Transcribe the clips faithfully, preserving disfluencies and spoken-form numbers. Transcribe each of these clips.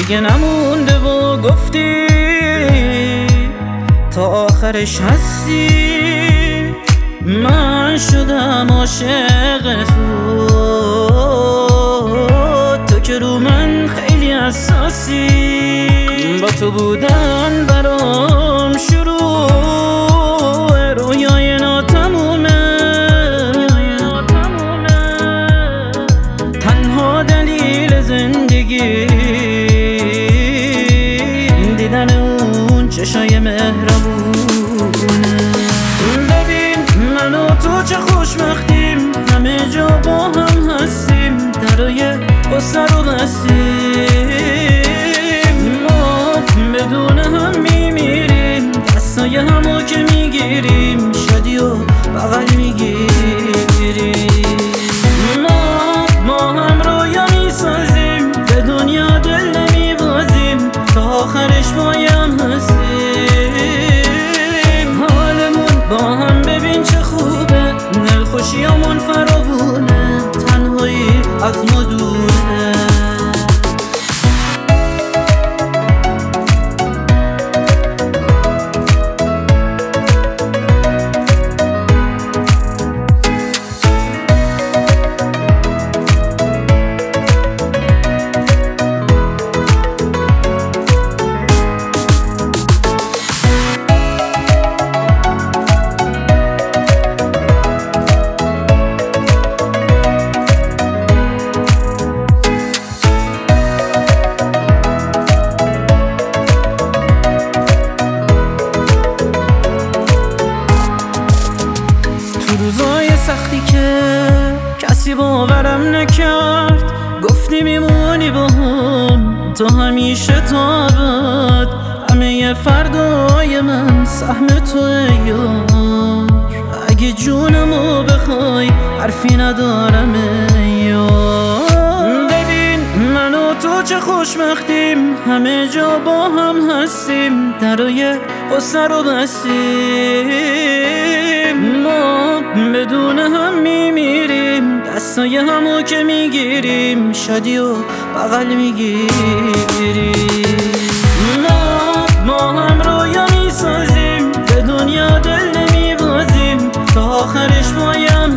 دیگه نمونده و گفتی تا آخرش هستی. من شدم عاشق تو، تو که رو من خیلی حساسی. با تو بودن برام شروع رویای ناتمومه، تنها دلیل زندگی دیدن اون چشای مهربونه. ببین من و تو چه خوشبختیم، همه جا با هم هستیم، درای قصه رو بستیم. ما بدون هم میمیریم، دستای همو که میگیریم شادی و بغل میگیریم. ما ما هم رویا میسازیم، به دنیا دل نمیبازیم، تا آخرش بایم هستیم. حالمون با هم ببین چه خوبه، دلخوشیامون فراوونه، تنهایی از ما دوره. روزای سختی که کسی باورم نکرد، گفتی میمونی با هم تا همیشه تا ابد. همه فردای من سهم توه یار، اگه جونمو بخوای حرفی ندارم یار. ببین من و تو چه خوشبختیم، همه جا با هم هستیم، درای قصه رو بستیم. ما بدون هم میمیریم، دستای همو که میگیریم شادی و بغل میگیریم. ما ما هم رویا میسازیم، به دنیا دل نمیبازیم، تا آخرش بایم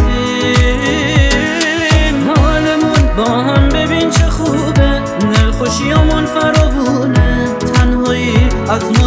هستیم. حالمون با هم ببین چه خوبه، دلخوشیامون فراوونه، تنهایی از ما